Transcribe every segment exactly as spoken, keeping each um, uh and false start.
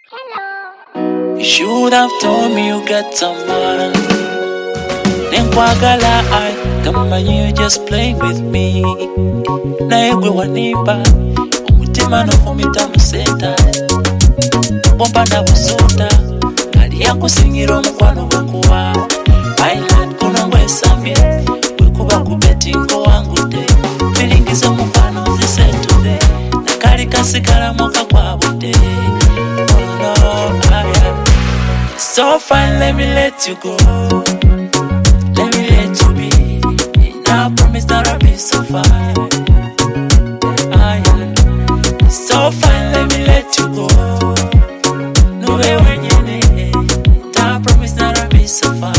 You should have told me you got someone. Nenkwagala I kama you just playing with me. Naegwe wanipa umutima no fumita museta. Bomba na busuta kali yakusingira omukwano gwakuwa. Island kuno ngwesambye wekuba kubeti ngo wangu de. Feelings omukwano zisetude nakali kasigala moka kwa bude. So fine, let me let you go. Let me let you be. And I promise that I'll be so fine. Ah, yeah. So fine, let me let you go. No way when you need. And I promise that I'll be so fine.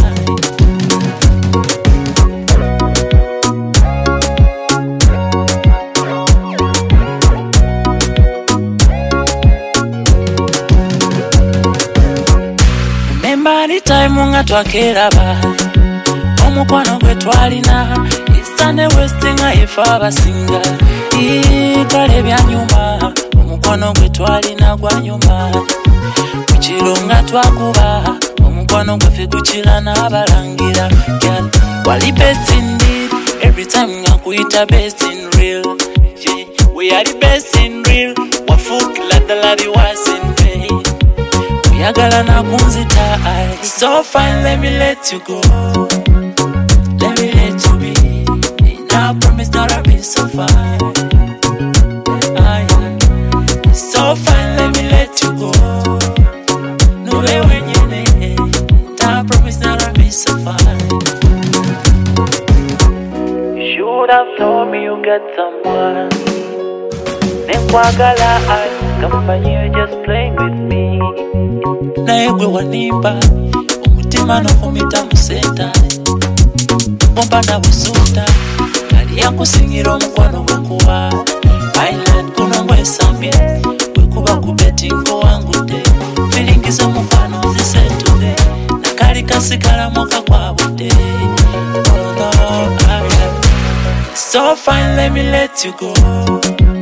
Time unga twakeraba omukwano gwe twalina isane westing aifa basinga ikale bya nyuma omukwano gwe twalina gwa nyuma kuchilonga twakuba omukwano gwe fe kuchila n'abalangira girl wali best indeed every time ngakuita best in real yeah we are the best in real wafuck la dalari was in pain yagala na kunzita I so fine let me let you go. Let me let you be. And I promise that I'll be so fine. Ah, yeah. So fine let me let you go. No way when you need. And I promise that I'll be so fine. You should have told me you got someone. Nenkwagala I kama you just playing with me. Naegwe wanipa umutima no fumita museta. Bomba na busuta kali yakusingira omukwano gwakuwa. Island kuno ngwesambye wekuba kubeti ngo wangu de. Feelings omukwano zisetude nakali kasigala moka kwa bude. Oh no, I am so fine let me let you go.